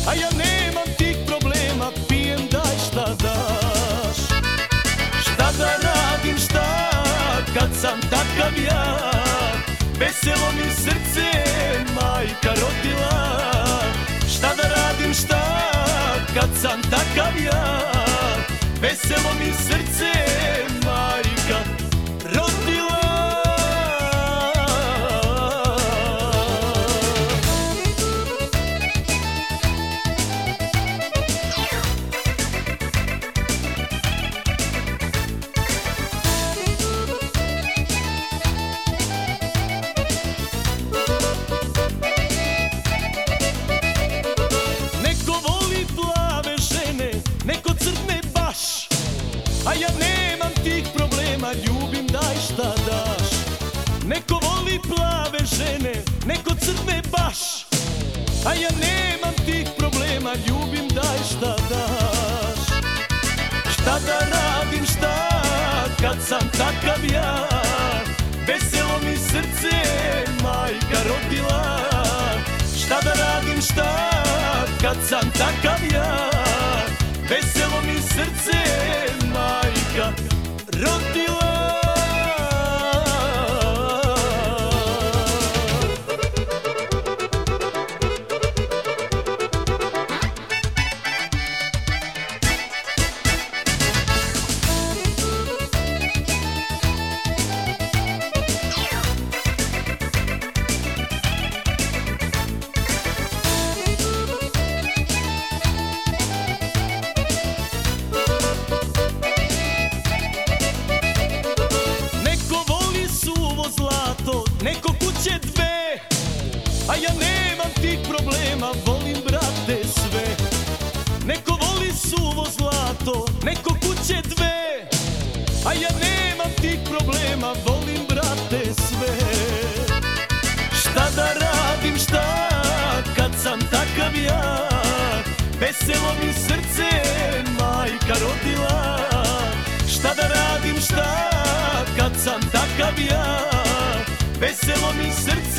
a ja nemam tih problema, pijem daj šta daš. Šta da radim šta, kad sam takav ja, veselo mi srce majka rodila. Šta da radim šta, kad sam takav ja, veselo mi srce majka rodila. Neko crne baš, a ja nemam tih problema, ljubim daj šta daš. Neko voli plave žene, neko crne baš, a ja nemam tih problema, ljubim daj šta daš. Šta da radim šta, kad sam takav ja, veselo mi srce majka rodila. Šta da radim šta, kad sam takav ja, veselo mi srce majka rodila. Neko kuće dve, a ja nemam tih problema, volim brate sve. Neko voli suvo zlato, neko kuće dve, a ja nemam tih problema, volim brate sve. Šta da radim šta, kad sam takav ja, veselo mi srce majka rodila. Šta da radim šta, kad sam takav ja, veselo mi srce